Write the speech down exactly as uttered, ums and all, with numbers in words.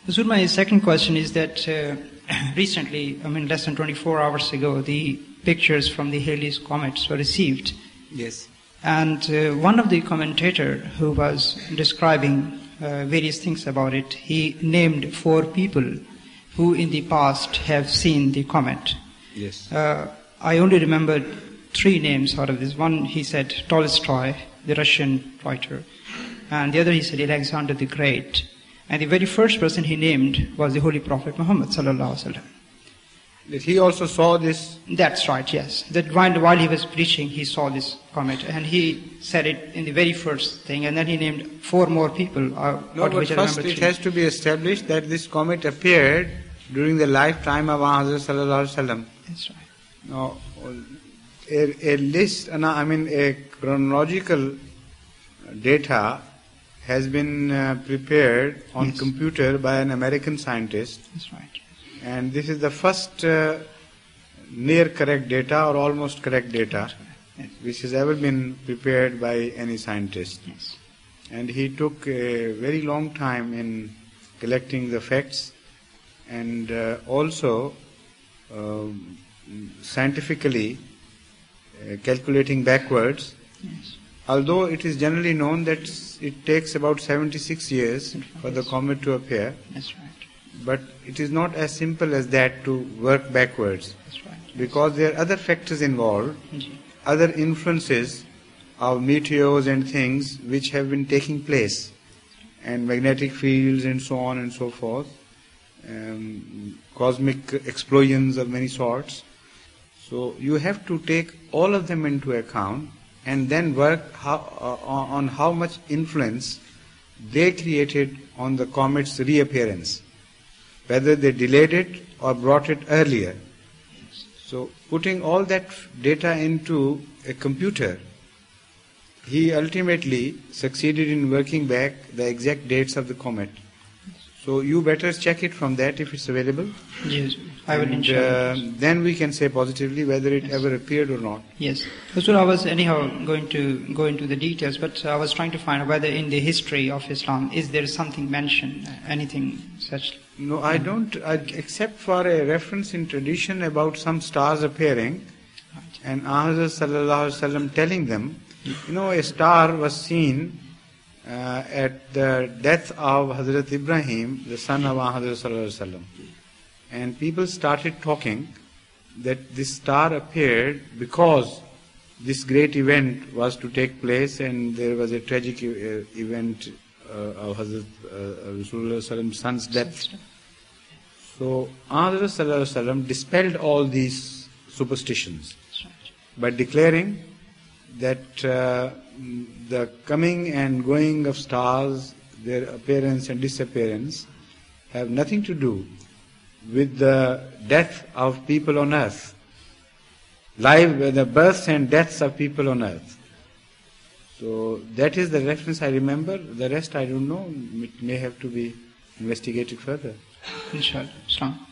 So my second question is that uh, recently, I mean less than twenty-four hours ago, the pictures from the Halley's comets were received. Yes. And uh, one of the commentator who was describing uh, various things about it, he named four people who in the past have seen the comet. Yes. Uh, I only remembered three names out of this. One, he said Tolstoy, the Russian writer. And the other, he said Alexander the Great. And the very first person he named was the Holy Prophet Muhammad sallallahu alaihi wasallam. That he also saw this? That's right, yes. That while, while he was preaching, he saw this comet. And he said it in the very first thing. And then he named four more people. Uh, no, but first it has to be established that this comet appeared during the lifetime of Hazrat sallallahu alaihi wasallam. That's right. Now, a, a list, I mean a chronological data has been uh, prepared on yes. computer by an American scientist. That's right. And this is the first uh, near correct data or almost correct data right. yes. which has ever been prepared by any scientist. Yes. And he took a very long time in collecting the facts and uh, also um, scientifically uh, calculating backwards. Yes. Although it is generally known that it takes about seventy-six years for the comet to appear. That's right. But it is not as simple as that to work backwards. That's right. Because there are other factors involved, Mm-hmm. other influences of meteors and things which have been taking place, and magnetic fields and so on and so forth, um, cosmic explosions of many sorts. So you have to take all of them into account and then work how, uh, on how much influence they created on the comet's reappearance, whether they delayed it or brought it earlier. So putting all that data into a computer, he ultimately succeeded in working back the exact dates of the comet. So you better check it from that if it's available. Yes, I will and, ensure. Uh, then we can say positively whether it yes. ever appeared or not. Yes. So I was anyhow going to go into the details, but I was trying to find out whether in the history of Islam is there something mentioned, anything such. No, I don't, I, except for a reference in tradition about some stars appearing, Right. and Ahazat sallallahu alaihi wasallam telling them, you know, a star was seen uh, at the death of Hazrat Ibrahim, the son of Ahazat sallallahu alaihi wasallam. And people started talking that this star appeared because this great event was to take place and there was a tragic uh, event uh, of Hazrat uh, Rasulullah sallallahu alaihi wasallam's son's death. So Ahazat sallallahu alaihi wasallam dispelled all these superstitions by declaring that uh, the coming and going of stars, their appearance and disappearance, have nothing to do with the death of people on earth, live the births and deaths of people on earth. So that is the reference I remember. The rest I don't know. It may have to be investigated further. Inshallah. Islam.